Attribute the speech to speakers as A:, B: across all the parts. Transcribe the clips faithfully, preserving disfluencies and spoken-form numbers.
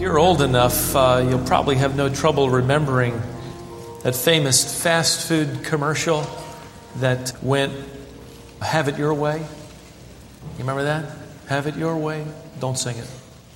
A: you're old enough, uh, you'll probably have no trouble remembering that famous fast food commercial that went, "Have it your way." You remember that? "Have it your way." Don't sing it.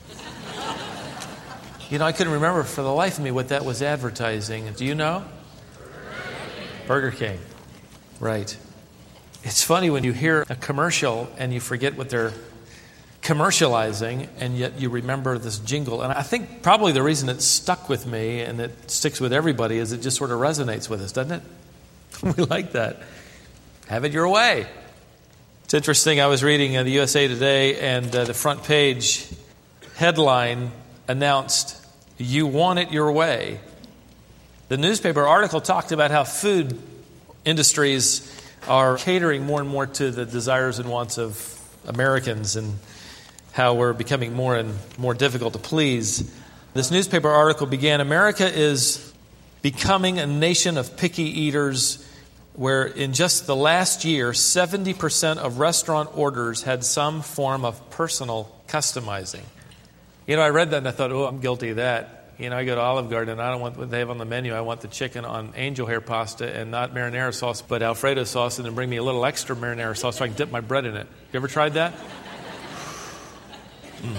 A: You know, I couldn't remember for the life of me what that was advertising. Do you know? Burger King. Right. It's funny when you hear a commercial and you forget what they're commercializing, and yet you remember this jingle. And I think probably the reason it stuck with me and it sticks with everybody is it just sort of resonates with us, doesn't it? We like that. Have it your way. It's interesting. I was reading uh, the U S A Today, and uh, the front page headline announced, "You want it your way." The newspaper article talked about how food industries are catering more and more to the desires and wants of Americans, and how we're becoming more and more difficult to please. This newspaper article began, "America is becoming a nation of picky eaters, where in just the last year, seventy percent of restaurant orders had some form of personal customizing." You know, I read that and I thought, oh, I'm guilty of that. You know, I go to Olive Garden and I don't want what they have on the menu. I want the chicken on angel hair pasta and not marinara sauce, but Alfredo sauce, and then bring me a little extra marinara sauce so I can dip my bread in it. You ever tried that? Mm.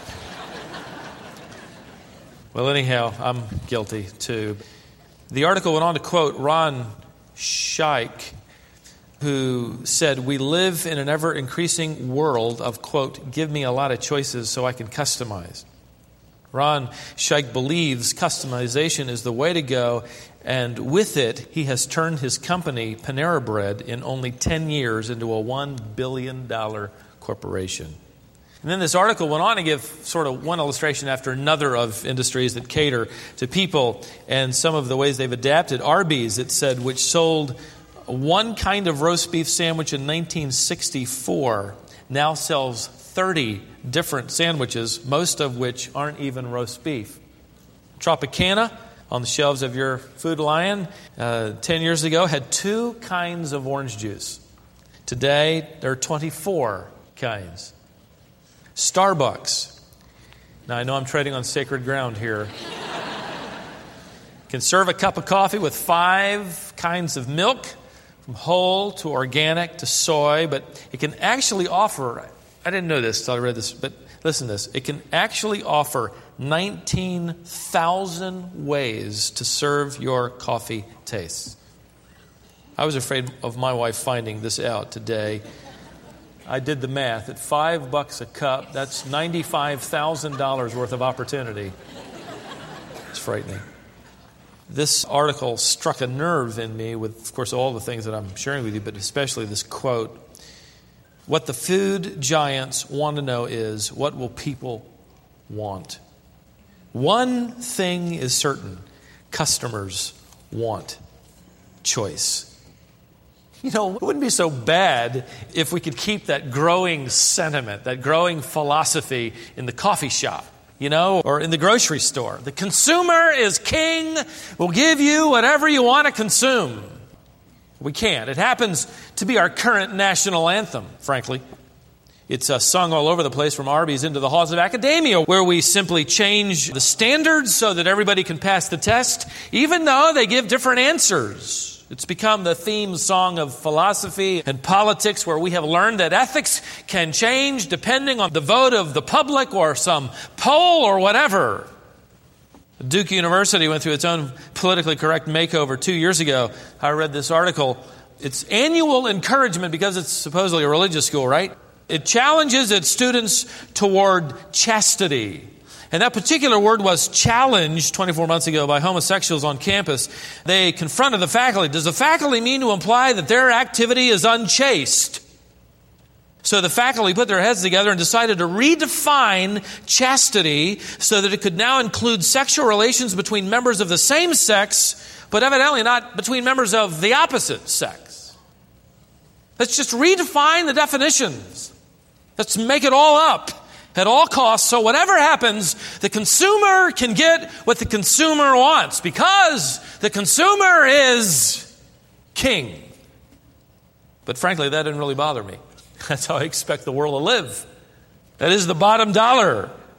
A: Well, anyhow, I'm guilty too. The article went on to quote Ron Shaich, who said, "We live in an ever-increasing world of," quote, "give me a lot of choices so I can customize." Ron Shaich believes customization is the way to go, and with it, he has turned his company, Panera Bread, in only ten years into a one billion dollars corporation. And then this article went on to give sort of one illustration after another of industries that cater to people and some of the ways they've adapted. Arby's, it said, which sold one kind of roast beef sandwich in nineteen sixty-four, now sells thirty different sandwiches, most of which aren't even roast beef. Tropicana, on the shelves of your Food Lion, uh, ten years ago, had two kinds of orange juice. Today, there are twenty-four kinds. Starbucks. Now, I know I'm treading on sacred ground here. Can serve a cup of coffee with five kinds of milk, from whole to organic to soy, but it can actually offer, I didn't know this until I read this, but listen to this. It can actually offer nineteen thousand ways to serve your coffee tastes. I was afraid of my wife finding this out today. I did the math. At five bucks a cup, that's ninety-five thousand dollars worth of opportunity. It's frightening. This article struck a nerve in me with, of course, all the things that I'm sharing with you, but especially this quote. What the food giants want to know is, what will people want? One thing is certain. Customers want choice. You know, it wouldn't be so bad if we could keep that growing sentiment, that growing philosophy in the coffee shop, you know, or in the grocery store. The consumer is king. We'll give you whatever you want to consume. We can't. It happens to be our current national anthem, frankly. It's uh, sung all over the place, from Arby's into the halls of academia, where we simply change the standards so that everybody can pass the test, even though they give different answers. It's become the theme song of philosophy and politics, where we have learned that ethics can change depending on the vote of the public or some poll or whatever. Duke University went through its own politically correct makeover two years ago. I read this article. It's annual encouragement, because it's supposedly a religious school, right? It challenges its students toward chastity. And that particular word was challenged twenty-four months ago by homosexuals on campus. They confronted the faculty. Does the faculty mean to imply that their activity is unchaste? So the faculty put their heads together and decided to redefine chastity so that it could now include sexual relations between members of the same sex, but evidently not between members of the opposite sex. Let's just redefine the definitions. Let's make it all up at all costs, so whatever happens, the consumer can get what the consumer wants, because the consumer is king. But frankly, that didn't really bother me. That's how I expect the world to live. That is the bottom dollar.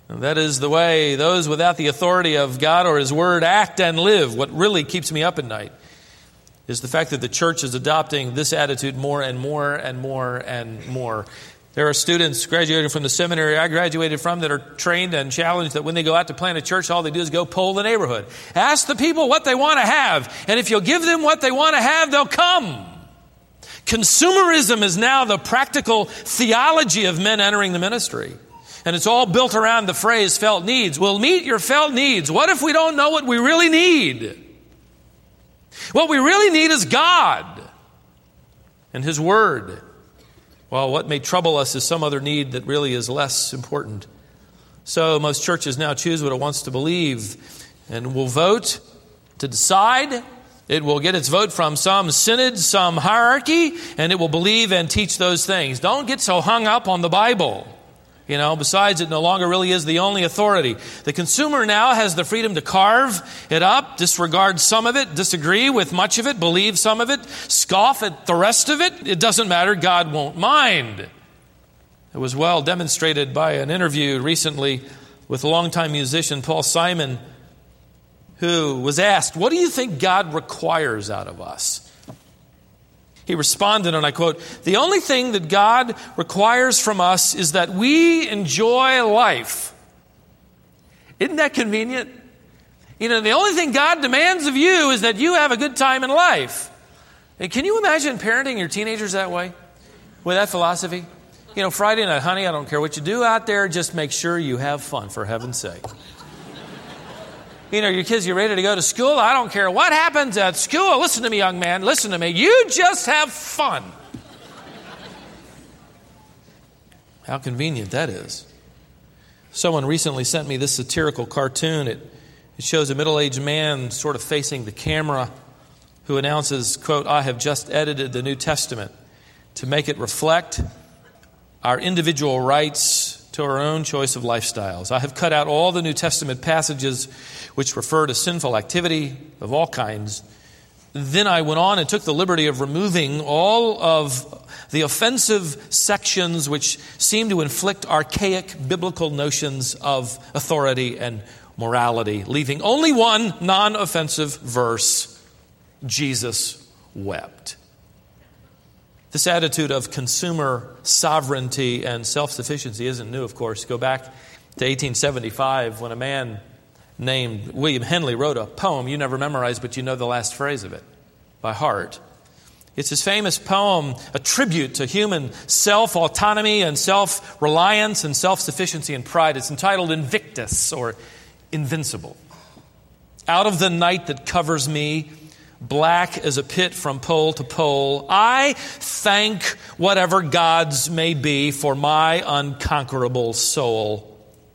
A: And that is the way those without the authority of God or His Word act and live. What really keeps me up at night is the fact that the church is adopting this attitude more and more and more and more. There are students graduating from the seminary I graduated from that are trained and challenged that when they go out to plant a church, all they do is go poll the neighborhood. Ask the people what they want to have, and if you'll give them what they want to have, they'll come. Consumerism is now the practical theology of men entering the ministry. And it's all built around the phrase felt needs. We'll meet your felt needs. What if we don't know what we really need? What we really need is God and His Word. Well, what may trouble us is some other need that really is less important. So most churches now choose what it wants to believe and will vote to decide. It will get its vote from some synod, some hierarchy, and it will believe and teach those things. Don't get so hung up on the Bible. You know, besides, it no longer really is the only authority. The consumer now has the freedom to carve it up, disregard some of it, disagree with much of it, believe some of it, scoff at the rest of it. It doesn't matter. God won't mind. It was well demonstrated by an interview recently with longtime musician Paul Simon, who was asked, "What do you think God requires out of us?" He responded, and I quote, "The only thing that God requires from us is that we enjoy life." Isn't that convenient? You know, the only thing God demands of you is that you have a good time in life. And can you imagine parenting your teenagers that way? With that philosophy? You know, Friday night, honey, I don't care what you do out there, just make sure you have fun, for heaven's sake. You know, your kids, you ready to go to school? I don't care what happens at school. Listen to me, young man. Listen to me. You just have fun. How convenient that is. Someone recently sent me this satirical cartoon. It, it shows a middle-aged man sort of facing the camera who announces, quote, "I have just edited the New Testament to make it reflect our individual rights to our own choice of lifestyles. I have cut out all the New Testament passages which refer to sinful activity of all kinds. Then I went on and took the liberty of removing all of the offensive sections which seem to inflict archaic biblical notions of authority and morality, leaving only one non-offensive verse: Jesus wept." This attitude of consumer sovereignty and self-sufficiency isn't new, of course. Go back to eighteen seventy-five when a man named William Henley wrote a poem you never memorized, but you know the last phrase of it by heart. It's his famous poem, a tribute to human self-autonomy and self-reliance and self-sufficiency and pride. It's entitled Invictus, or Invincible. "Out of the night that covers me, black as a pit from pole to pole, I thank whatever gods may be for my unconquerable soul.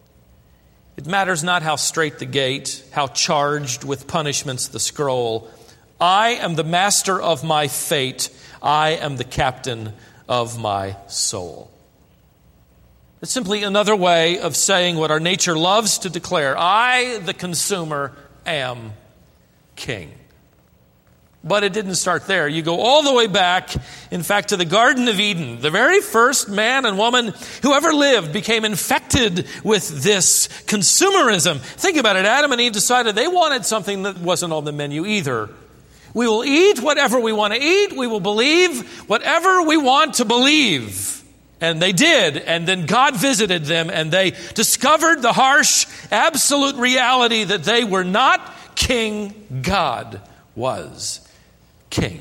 A: It matters not how straight the gate, how charged with punishments the scroll. I am the master of my fate. I am the captain of my soul." It's simply another way of saying what our nature loves to declare: I, the consumer, am king. But it didn't start there. You go all the way back, in fact, to the Garden of Eden. The very first man and woman who ever lived became infected with this consumerism. Think about it. Adam and Eve decided they wanted something that wasn't on the menu either. We will eat whatever we want to eat. We will believe whatever we want to believe. And they did. And then God visited them, and they discovered the harsh, absolute reality that they were not king. God was king.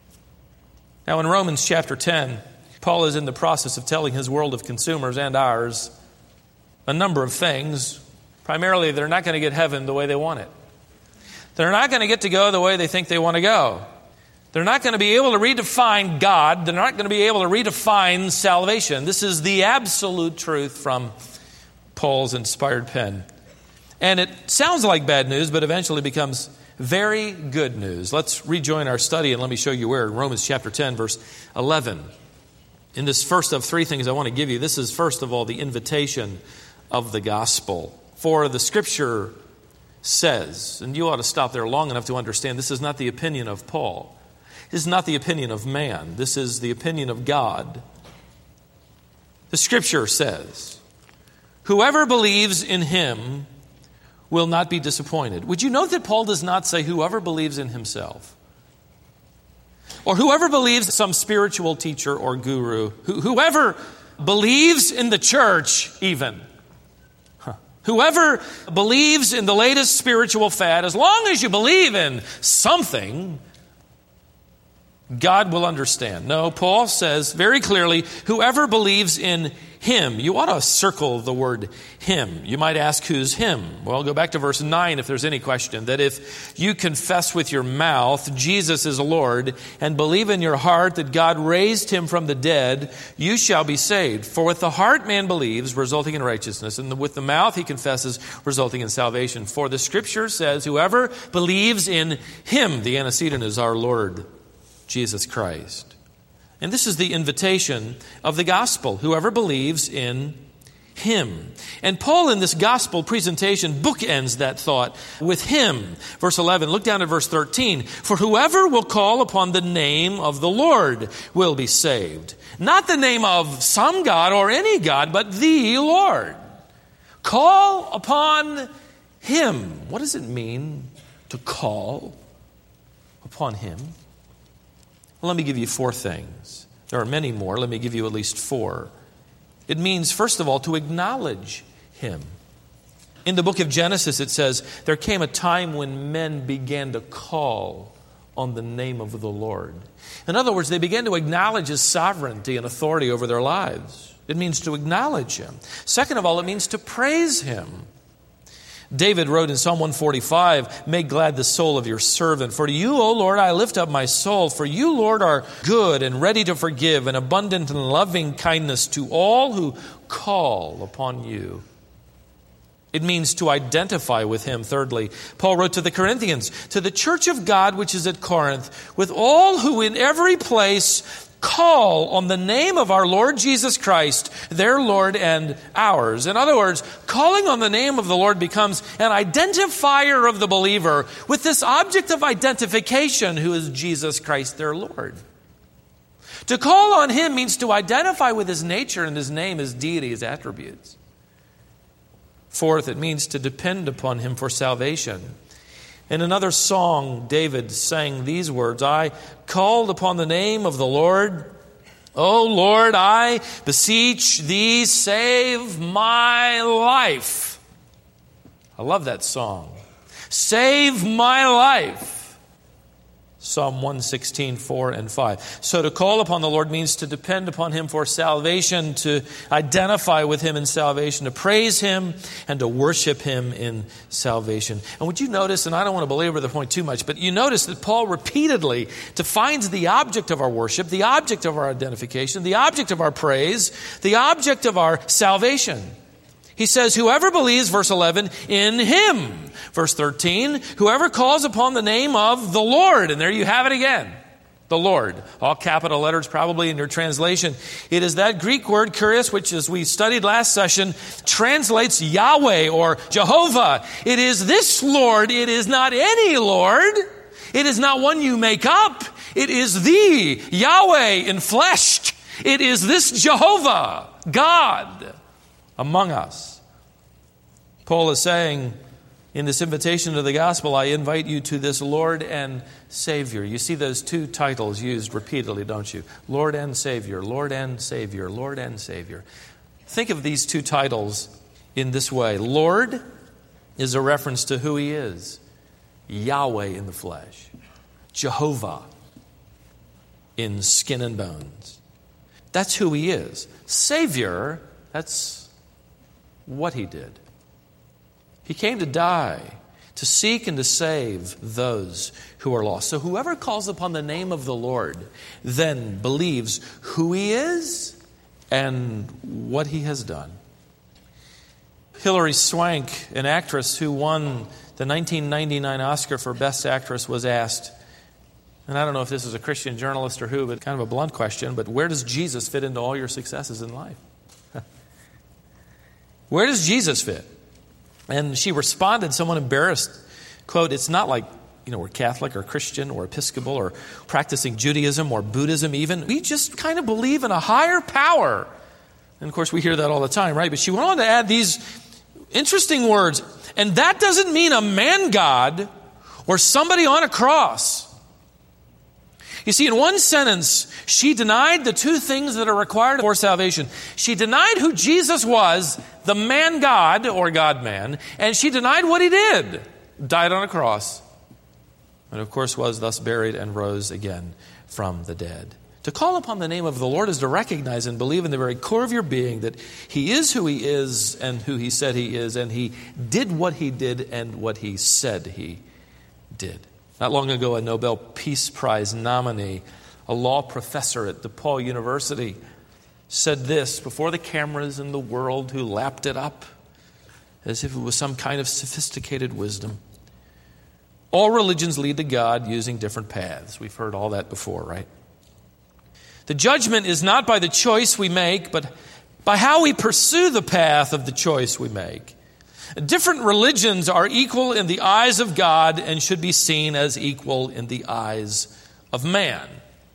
A: Now in Romans chapter ten, Paul is in the process of telling his world of consumers and ours a number of things. Primarily, they're not going to get heaven the way they want it. They're not going to get to go the way they think they want to go. They're not going to be able to redefine God. They're not going to be able to redefine salvation. This is the absolute truth from Paul's inspired pen. And it sounds like bad news, but eventually becomes very good news. Let's rejoin our study and let me show you where. In Romans chapter ten, verse eleven. In this first of three things I want to give you, this is first of all the invitation of the gospel. For the Scripture says, and you ought to stop there long enough to understand, this is not the opinion of Paul. This is not the opinion of man. This is the opinion of God. The Scripture says, Whoever believes in him will not be disappointed. Would you note that Paul does not say whoever believes in himself? Or whoever believes some spiritual teacher or guru. Whoever believes in the church even. Huh. Whoever believes in the latest spiritual fad, as long as you believe in something, God will understand. No, Paul says very clearly, whoever believes in him. You ought to circle the word him. You might ask, who's him? Well, go back to verse nine if there's any question. That if you confess with your mouth Jesus is Lord and believe in your heart that God raised him from the dead, you shall be saved. For with the heart man believes, resulting in righteousness, and with the mouth he confesses, resulting in salvation. For the scripture says, whoever believes in him, the antecedent is our Lord Jesus Christ. And this is the invitation of the gospel, whoever believes in him. And Paul in this gospel presentation bookends that thought with him. Verse eleven, look down at verse thirteen. For whoever will call upon the name of the Lord will be saved. Not the name of some God or any God, but the Lord. Call upon him. What does it mean to call upon him? Well, let me give you four things. There are many more. Let me give you at least four. It means, first of all, to acknowledge him. In the book of Genesis, it says, there came a time when men began to call on the name of the Lord. In other words, they began to acknowledge his sovereignty and authority over their lives. It means to acknowledge him. Second of all, it means to praise him. David wrote in Psalm one forty-five, make glad the soul of your servant. For to you, O Lord, I lift up my soul. For you, Lord, are good and ready to forgive and abundant in loving kindness to all who call upon you. It means to identify with him. Thirdly, Paul wrote to the Corinthians, to the church of God which is at Corinth, with all who in every place call on the name of our Lord Jesus Christ, their Lord and ours. In other words, calling on the name of the Lord becomes an identifier of the believer with this object of identification who is Jesus Christ, their Lord. To call on him means to identify with his nature and his name, his deity, his attributes. Fourth, it means to depend upon him for salvation. In another song, David sang these words, I called upon the name of the Lord. O Lord, I beseech thee, save my life. I love that song. Save my life. Psalm one sixteen, four and five. So to call upon the Lord means to depend upon him for salvation, to identify with him in salvation, to praise him, and to worship him in salvation. And would you notice, and I don't want to belabor the point too much, but you notice that Paul repeatedly defines the object of our worship, the object of our identification, the object of our praise, the object of our salvation. He says, whoever believes, verse eleven, in him. Verse thirteen, whoever calls upon the name of the Lord. And there you have it again. The Lord. All capital letters probably in your translation. It is that Greek word, kurios, which as we studied last session, translates Yahweh or Jehovah. It is this Lord. It is not any Lord. It is not one you make up. It is the Yahweh enfleshed. It is this Jehovah, God, among us. Paul is saying in this invitation to the gospel, I invite you to this Lord and Savior. You see those two titles used repeatedly, don't you? Lord and Savior, Lord and Savior, Lord and Savior. Think of these two titles in this way. Lord is a reference to who he is. Yahweh in the flesh. Jehovah in skin and bones. That's who he is. Savior, that's what he did. He came to die, to seek and to save those who are lost. So whoever calls upon the name of the Lord then believes who he is and what he has done. Hilary Swank, an actress who won the nineteen ninety-nine Oscar for Best Actress, was asked, and I don't know if this is a Christian journalist or who, but kind of a blunt question, but where does Jesus fit into all your successes in life? Where does Jesus fit? And she responded, somewhat embarrassed, quote, it's not like, you know, we're Catholic or Christian or Episcopal or practicing Judaism or Buddhism even. We just kind of believe in a higher power And of course, we hear that all the time, right? But she went on to add these interesting words. And that doesn't mean a man God or somebody on a cross. You see, in one sentence, she denied the two things that are required for salvation. She denied who Jesus was, the man God or God-man, and she denied what he did, died on a cross, and of course was thus buried and rose again from the dead. To call upon the name of the Lord is to recognize and believe in the very core of your being that he is who he is and who he said he is, and he did what he did and what he said he did. Not long ago, a Nobel Peace Prize nominee, a law professor at DePaul University, said this before the cameras and the world who lapped it up as if it was some kind of sophisticated wisdom. All religions lead to God using different paths. We've heard all that before, right? The judgment is not by the choice we make, but by how we pursue the path of the choice we make. Different religions are equal in the eyes of God and should be seen as equal in the eyes of man.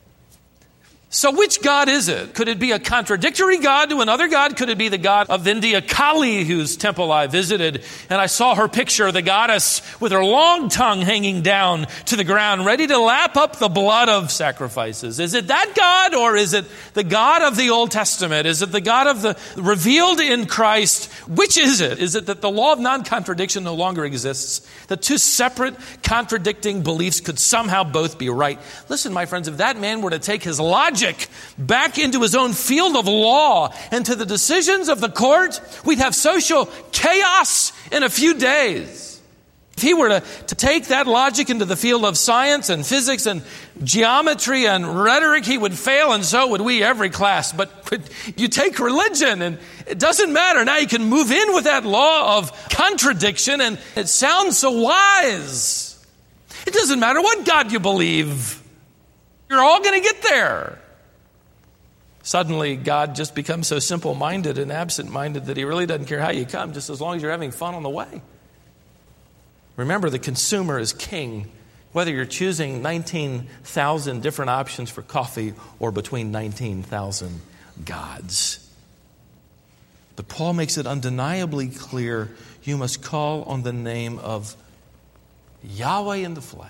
A: So which God is it? Could it be a contradictory God to another God? Could it be the God of India, Kali, whose temple I visited, and I saw her picture, the goddess with her long tongue hanging down to the ground, ready to lap up the blood of sacrifices? Is it that God, or is it the God of the Old Testament? Is it the God of the revealed in Christ? Which is it? Is it that the law of non-contradiction no longer exists? That two separate contradicting beliefs could somehow both be right? Listen, my friends, if that man were to take his logic back into his own field of law and to the decisions of the court, we'd have social chaos in a few days. If he were to, to take that logic into the field of science and physics and geometry and rhetoric, he would fail, and so would we every class. But you take religion, and it doesn't matter. Now you can move in with that law of contradiction, and it sounds so wise. It doesn't matter what God you believe. You're all going to get there. Suddenly, God just becomes so simple-minded and absent-minded that he really doesn't care how you come, just as long as you're having fun on the way. Remember, the consumer is king, whether you're choosing nineteen thousand different options for coffee or between nineteen thousand gods. But Paul makes it undeniably clear you must call on the name of Yahweh in the flesh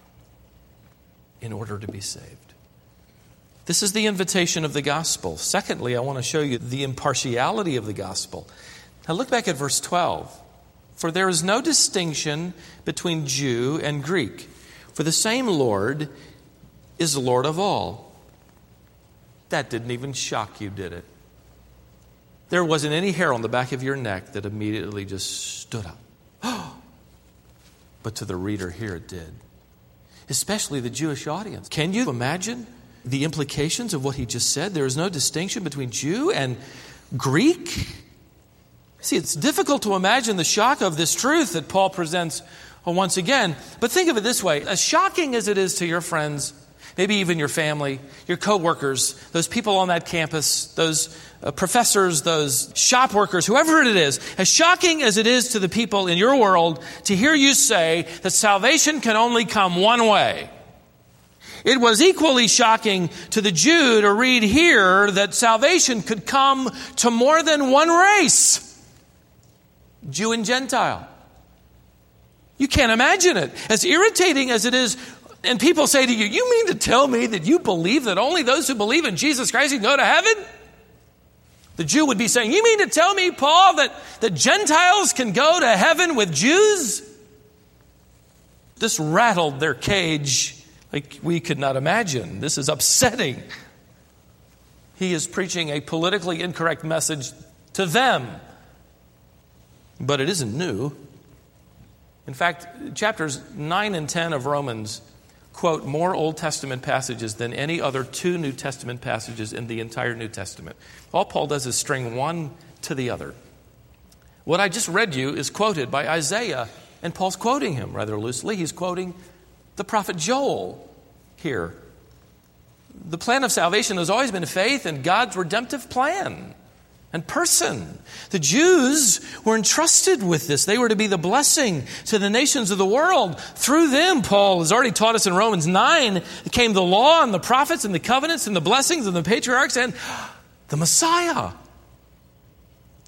A: in order to be saved. This is the invitation of the gospel. Secondly, I want to show you the impartiality of the gospel. Now look back at verse twelve. For there is no distinction between Jew and Greek, for the same Lord is the Lord of all. That didn't even shock you, did it? There wasn't any hair on the back of your neck that immediately just stood up. But to the reader here it did. Especially the Jewish audience. Can you imagine the implications of what he just said? There is no distinction between Jew and Greek. See, it's difficult to imagine the shock of this truth that Paul presents once again. But think of it this way. As shocking as it is to your friends, maybe even your family, your co-workers, those people on that campus, those uh, professors, those shop workers, whoever it is, as shocking as it is to the people in your world to hear you say that salvation can only come one way, it was equally shocking to the Jew to read here that salvation could come to more than one race, Jew and Gentile. You can't imagine it. As irritating as it is, and people say to you, you mean to tell me that you believe that only those who believe in Jesus Christ can go to heaven? The Jew would be saying, you mean to tell me, Paul, that the Gentiles can go to heaven with Jews? This rattled their cage like we could not imagine. This is upsetting. He is preaching a politically incorrect message to them. But it isn't new. In fact, chapters nine and ten of Romans quote more Old Testament passages than any other two New Testament passages in the entire New Testament. All Paul does is string one to the other. What I just read you is quoted by Isaiah, and Paul's quoting him rather loosely. He's quoting the prophet Joel here. The plan of salvation has always been faith in God's redemptive plan and person. The Jews were entrusted with this. They were to be the blessing to the nations of the world. Through them, Paul has already taught us in Romans nine, came the law and the prophets and the covenants and the blessings and the patriarchs and the Messiah.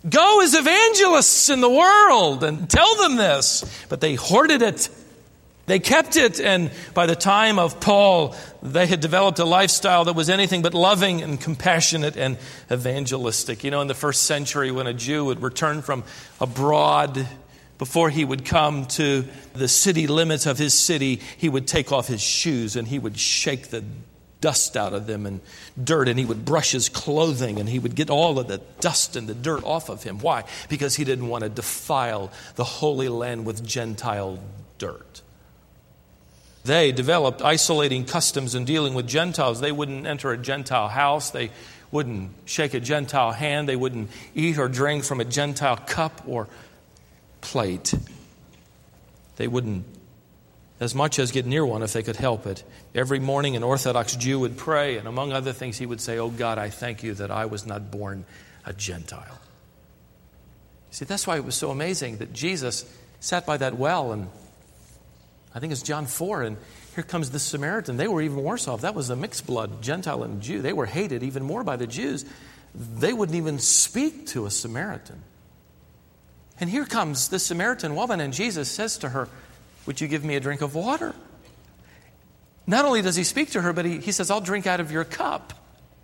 A: Go as evangelists in the world and tell them this. But they hoarded it. They kept it. And by the time of Paul, they had developed a lifestyle that was anything but loving and compassionate and evangelistic. You know, in the first century, when a Jew would return from abroad, before he would come to the city limits of his city, he would take off his shoes and he would shake the dust out of them and dirt, and he would brush his clothing and he would get all of the dust and the dirt off of him. Why? Because he didn't want to defile the Holy Land with Gentile dirt. They developed isolating customs in dealing with Gentiles. They wouldn't enter a Gentile house. They wouldn't shake a Gentile hand. They wouldn't eat or drink from a Gentile cup or plate. They wouldn't as much as get near one if they could help it. Every morning an Orthodox Jew would pray, and among other things he would say, "Oh God, I thank you that I was not born a Gentile." See, that's why it was so amazing that Jesus sat by that well, and I think it's John four, and here comes this Samaritan. They were even worse off. That was a mixed blood, Gentile and Jew. They were hated even more by the Jews. They wouldn't even speak to a Samaritan. And here comes this Samaritan woman, and Jesus says to her, "Would you give me a drink of water?" Not only does he speak to her, but he, he says, "I'll drink out of your cup."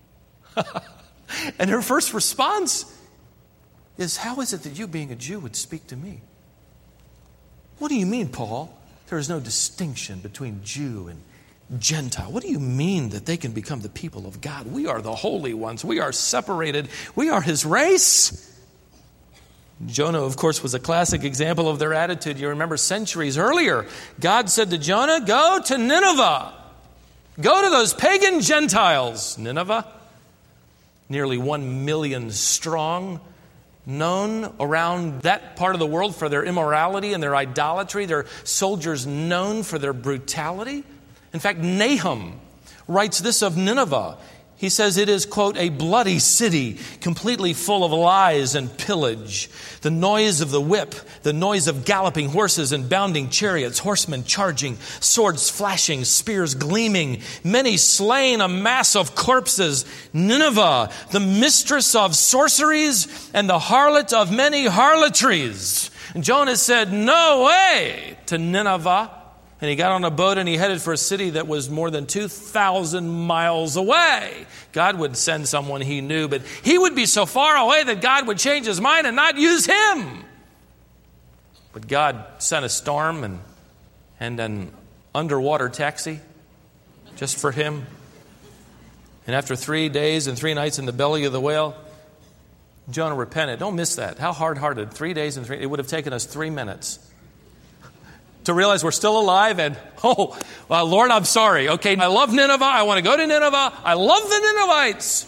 A: And her first response is, "How is it that you, being a Jew, would speak to me?" "What do you mean, Paul? There is no distinction between Jew and Gentile. What do you mean that they can become the people of God? We are the holy ones. We are separated. We are his race." Jonah, of course, was a classic example of their attitude. You remember centuries earlier, God said to Jonah, "Go to Nineveh. Go to those pagan Gentiles." Nineveh, nearly one million strong, known around that part of the world for their immorality and their idolatry. Their soldiers known for their brutality. In fact, Nahum writes this of Nineveh. He says it is, quote, "a bloody city, completely full of lies and pillage. The noise of the whip, the noise of galloping horses and bounding chariots, horsemen charging, swords flashing, spears gleaming, many slain, a mass of corpses. Nineveh, the mistress of sorceries and the harlot of many harlotries." And Jonah said, "No way," to Nineveh. And he got on a boat and he headed for a city that was more than two thousand miles away. God would send someone he knew, but he would be so far away that God would change his mind and not use him. But God sent a storm and, and an underwater taxi just for him. And after three days and three nights in the belly of the whale, Jonah repented. Don't miss that. How hard-hearted. Three days and three, it would have taken us three minutes to realize we're still alive and, oh, well, Lord, I'm sorry. Okay, I love Nineveh. I want to go to Nineveh. I love the Ninevites.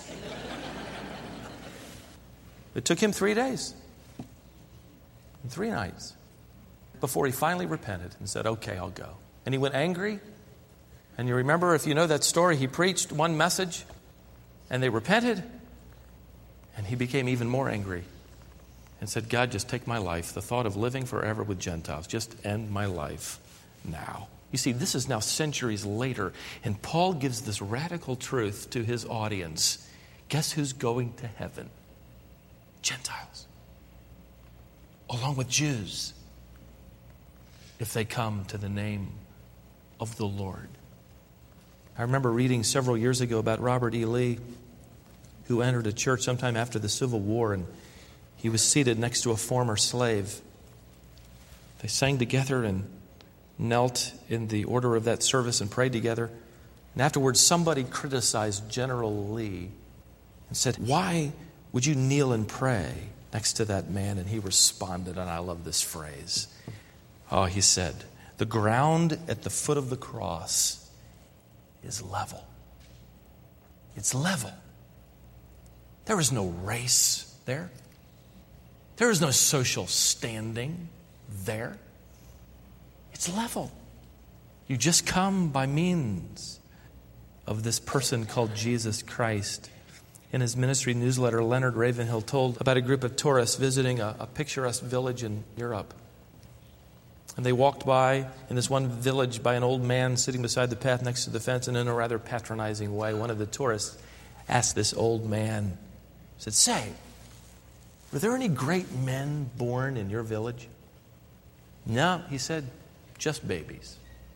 A: It took him three days and three nights before he finally repented and said, "Okay, I'll go." And he went angry. And you remember, if you know that story, he preached one message and they repented. And he became even more angry. And said, "God, just take my life. The thought of living forever with Gentiles, just end my life now." You see, this is now centuries later, and Paul gives this radical truth to his audience. Guess who's going to heaven? Gentiles. Along with Jews, if they come to the name of the Lord. I remember reading several years ago about Robert E. Lee, who entered a church sometime after the Civil War, and he was seated next to a former slave. They sang together and knelt in the order of that service and prayed together. And afterwards, somebody criticized General Lee and said, "Why would you kneel and pray next to that man?" And he responded, and I love this phrase. Oh, he said, "The ground at the foot of the cross is level. It's level. There is no race there. There is no social standing there. It's level. You just come by means of this person called Jesus Christ." In his ministry newsletter, Leonard Ravenhill told about a group of tourists visiting a, a picturesque village in Europe. And they walked by in this one village by an old man sitting beside the path next to the fence, and in a rather patronizing way, one of the tourists asked this old man, said, "Say, were there any great men born in your village? No, he said, just babies.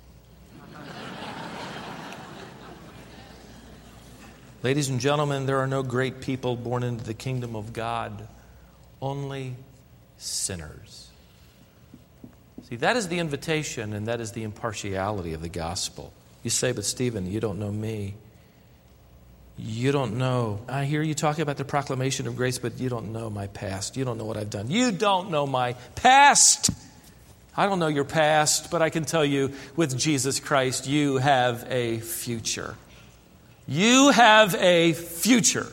A: Ladies and gentlemen, there are no great people born into the kingdom of God, only sinners. See, that is the invitation and that is the impartiality of the gospel. You say, but Stephen, you don't know me. You don't know. I hear you talking about the proclamation of grace, but you don't know my past. You don't know what I've done. You don't know my past. I don't know your past, but I can tell you with Jesus Christ, you have a future. You have a future.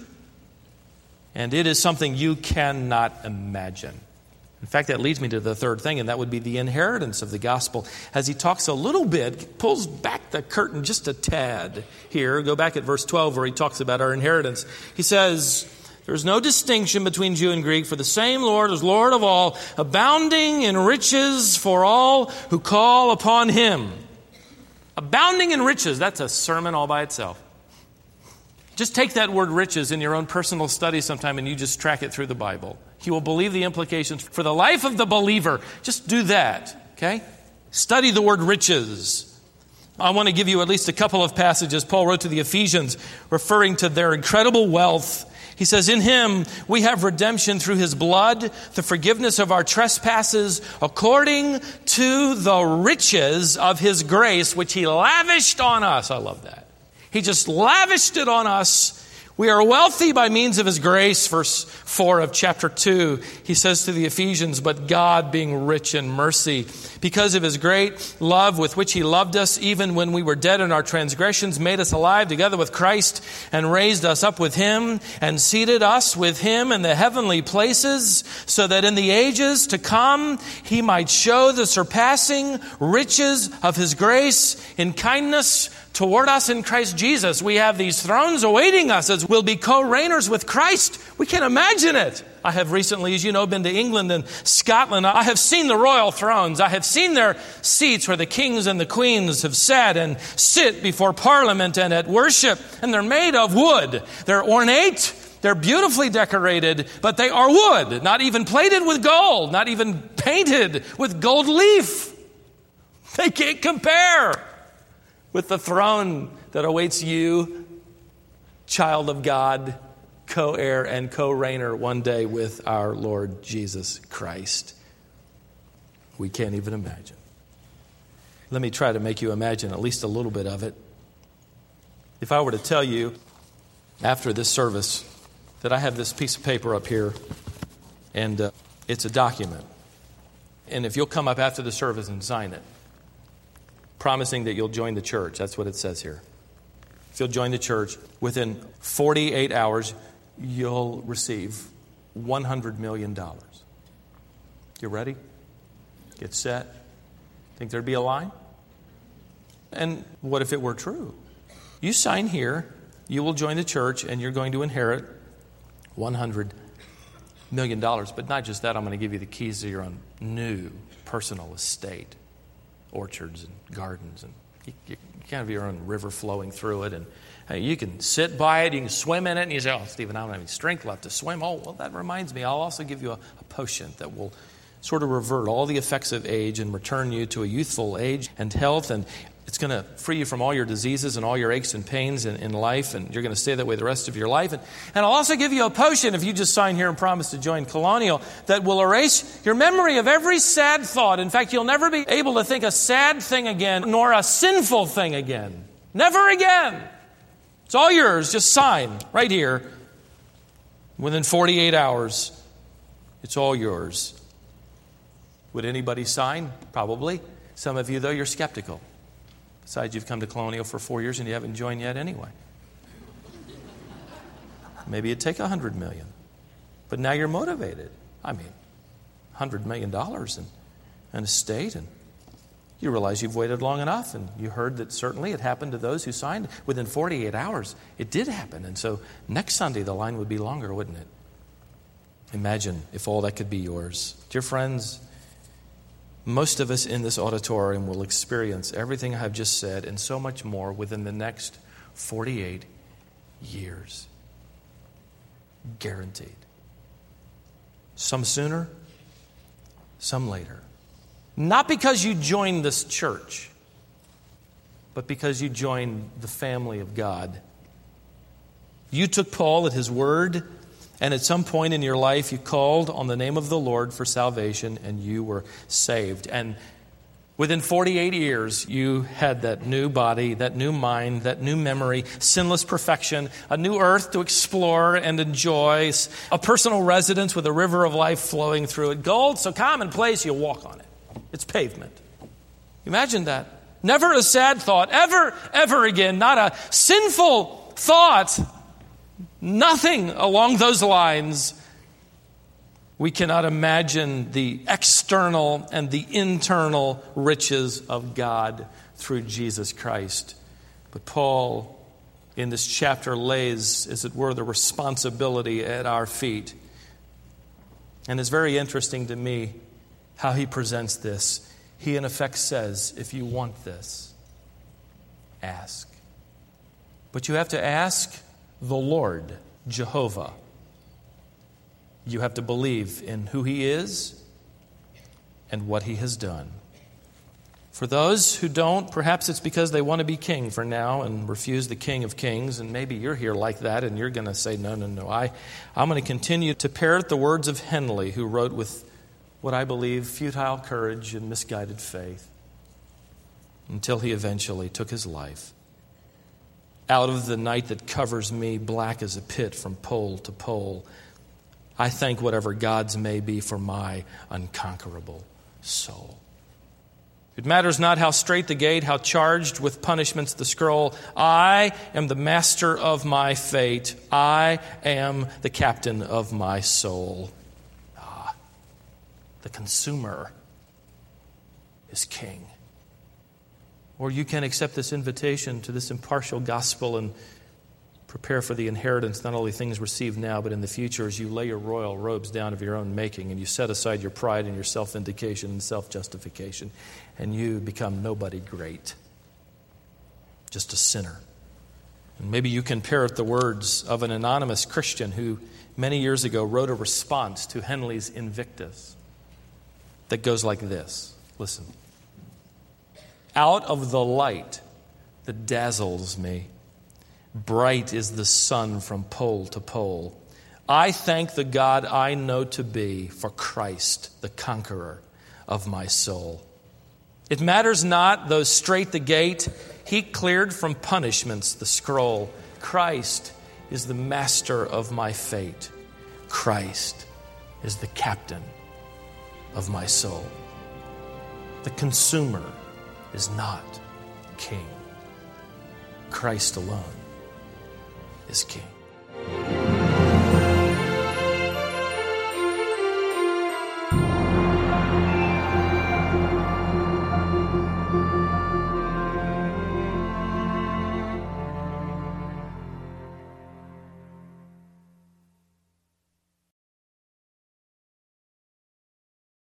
A: And it is something you cannot imagine. In fact, that leads me to the third thing, and that would be the inheritance of the gospel. As he talks a little bit, pulls back the curtain just a tad here. Go back at verse twelve where he talks about our inheritance. He says, there's no distinction between Jew and Greek, for the same Lord is Lord of all, abounding in riches for all who call upon him. Abounding in riches, that's a sermon all by itself. Just take that word riches in your own personal study sometime and you just track it through the Bible. You will believe the implications for the life of the believer. Just do that, okay? Study the word riches. I want to give you at least a couple of passages Paul wrote to the Ephesians referring to their incredible wealth. He says, in him we have redemption through his blood, the forgiveness of our trespasses, according to the riches of his grace, which he lavished on us. I love that. He just lavished it on us. We are wealthy by means of his grace. Verse four of chapter two, he says to the Ephesians, but God being rich in mercy, because of his great love with which he loved us, even when we were dead in our transgressions, made us alive together with Christ and raised us up with him and seated us with him in the heavenly places, so that in the ages to come he might show the surpassing riches of his grace in kindness toward us in Christ Jesus. We have these thrones awaiting us as we'll be co-reigners with Christ. We can't imagine it. I have recently, as you know, been to England and Scotland. I have seen the royal thrones. I have seen their seats where the kings and the queens have sat and sit before Parliament and at worship. And they're made of wood. They're ornate. They're beautifully decorated, but they are wood, not even plated with gold, not even painted with gold leaf. They can't compare with the throne that awaits you, child of God, co-heir and co-reigner one day with our Lord Jesus Christ. We can't even imagine. Let me try to make you imagine at least a little bit of it. If I were to tell you after this service that I have this piece of paper up here and uh, it's a document. And if you'll come up after the service and sign it, promising that you'll join the church. That's what it says here. If you'll join the church, within forty-eight hours, you'll receive one hundred million dollars. You ready? Get set. Think there'd be a line? And what if it were true? You sign here, you will join the church, and you're going to inherit one hundred million dollars. But not just that, I'm going to give you the keys to your own new personal estate. Orchards and gardens, and you, you can have your own river flowing through it, and uh, you can sit by it, you can swim in it, and you say, oh, Stephen, I don't have any strength left to swim. Oh, well, that reminds me, I'll also give you a, a potion that will sort of revert all the effects of age and return you to a youthful age and health, and it's going to free you from all your diseases and all your aches and pains in, in life, and you're going to stay that way the rest of your life. And, and I'll also give you a potion, if you just sign here and promise to join Colonial, that will erase your memory of every sad thought. In fact, you'll never be able to think a sad thing again, nor a sinful thing again. Never again. It's all yours. Just sign right here. Within forty-eight hours, it's all yours. Would anybody sign? Probably. Some of you, though, you're skeptical. Besides, you've come to Colonial for four years and you haven't joined yet anyway. Maybe it'd take a hundred million. But now you're motivated. I mean, a hundred million dollars and an estate, and you realize you've waited long enough, and you heard that certainly it happened to those who signed within forty-eight hours. It did happen, and so next Sunday the line would be longer, wouldn't it? Imagine if all that could be yours. Dear friends, most of us in this auditorium will experience everything I have just said and so much more within the next forty-eight years. Guaranteed. Some sooner, some later. Not because you joined this church, but because you joined the family of God. You took Paul at his word, and at some point in your life you called on the name of the Lord for salvation, and you were saved. And within forty-eight years, you had that new body, that new mind, that new memory, sinless perfection, a new earth to explore and enjoy, a personal residence with a river of life flowing through it. Gold, so commonplace, you walk on it. It's pavement. Imagine that. Never a sad thought, ever, ever again. Not a sinful thought. Nothing along those lines. We cannot imagine the external and the internal riches of God through Jesus Christ. But Paul, in this chapter, lays, as it were, the responsibility at our feet. And it's very interesting to me how he presents this. He, in effect, says, if you want this, ask. But you have to ask the Lord, Jehovah. You have to believe in who he is and what he has done. For those who don't, perhaps it's because they want to be king for now and refuse the King of Kings. And maybe you're here like that and you're going to say, no, no, no. I, I'm going to continue to parrot the words of Henley, who wrote with what I believe futile courage and misguided faith, until he eventually took his life. Out of the night that covers me, black as a pit from pole to pole, I thank whatever gods may be for my unconquerable soul. It matters not how straight the gate, how charged with punishments the scroll. I am the master of my fate. I am the captain of my soul. Ah, the consumer is king. Or you can accept this invitation to this impartial gospel and prepare for the inheritance, not only things received now, but in the future, as you lay your royal robes down of your own making and you set aside your pride and your self-vindication and self-justification, and you become nobody great, just a sinner. And maybe you can parrot the words of an anonymous Christian who many years ago wrote a response to Henley's Invictus that goes like this. Listen. Out of the light that dazzles me, bright is the sun from pole to pole, I thank the God I know to be for Christ, the conqueror of my soul. It matters not though straight the gate, he cleared from punishments the scroll. Christ is the master of my fate. Christ is the captain of my soul. The consumer is not king. Christ alone is king.